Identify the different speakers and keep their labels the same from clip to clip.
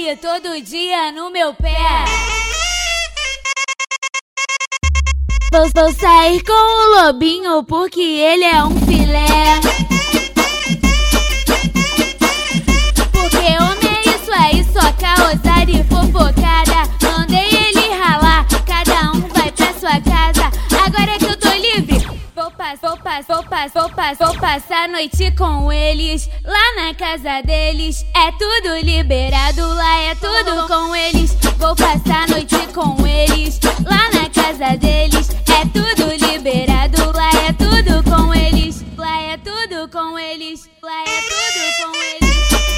Speaker 1: ele todo dia no meu pé. Vou sair com o lobinho porque ele é um filé. Porque homem é isso aí, só causar e fofocada. Mandei ele ralar, cada um vai pra sua casa. Agora que eu tô livre, vou passar a noite com eles. Lá na casa deles é tudo liberado, lá é tudo com eles. Vou passar a noite com eles. Lá na casa deles é tudo liberado, lá é tudo com eles. Lá é tudo com eles, lá é tudo com eles.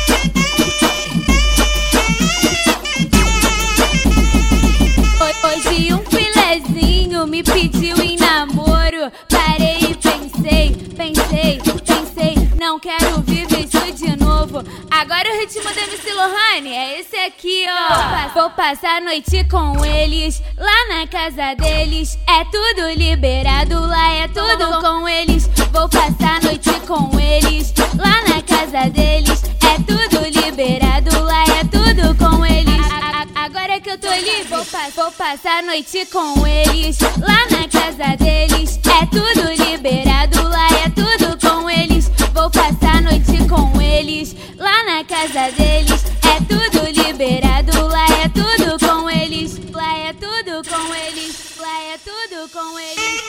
Speaker 1: Hoje um filezinho me pediu em namoro. Parei e pensei, não quero viver isso de novo. Agora o ritmo da MC Lohane é esse aqui, ó. Vou passar a noite com eles. Lá na casa deles é tudo liberado, lá é tudo com eles. Vou passar a noite com eles. Lá na casa deles é tudo liberado, lá é tudo com eles. Agora que eu tô livre, vou passar a noite com eles. Lá na casa deles é tudo liberado, lá é tudo com eles. Vou passar a noite com eles. Lá na casa deles é tudo liberado, lá é tudo com eles. Lá é tudo com eles, lá é tudo com eles.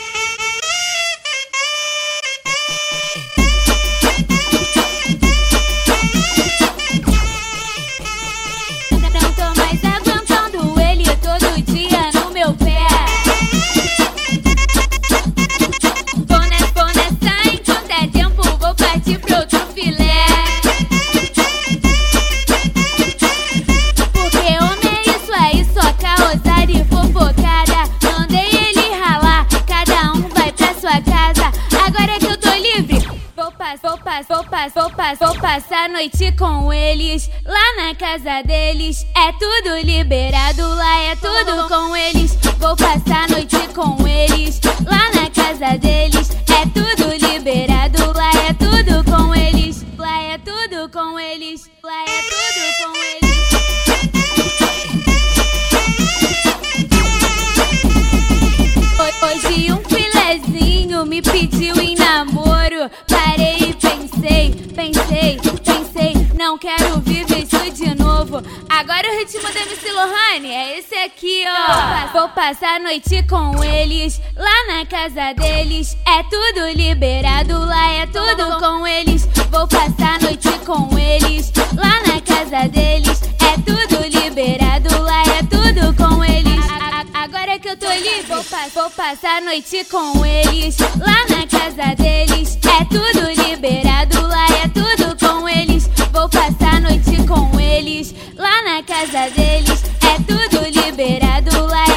Speaker 1: Não tô mais aguentando ele todo dia no meu pé. Vou nessa, enquanto é tempo, vou partir pro outro filé. Porque homem é isso aí, só causar e fofocada. Mandei ele ralar, cada um vai pra sua casa. Agora que eu tô livre, vou passar a noite com eles. Lá na casa deles é tudo liberado, lá é tudo com eles. Vou passar a noite com eles. Lá na casa deles é tudo liberado, lá é tudo com eles. Lá é tudo com eles, lá é tudo com eles. Hoje um filezinho me pediu em namoro. Parei e pensei, não quero viver isso de novo. Agora o ritmo da MC Lohane é esse aqui, ó. Vou passar a noite com eles. Lá na casa deles é tudo liberado, lá é tudo com eles. Vou passar a noite com eles. Lá na casa deles é tudo liberado, lá é tudo com eles. Agora que eu tô livre, vou passar a noite com eles. Lá na casa deles é tudo liberado, lá é tudo com eles. Vou passar a noite com eles. Lá na casa deles é tudo liberado, lá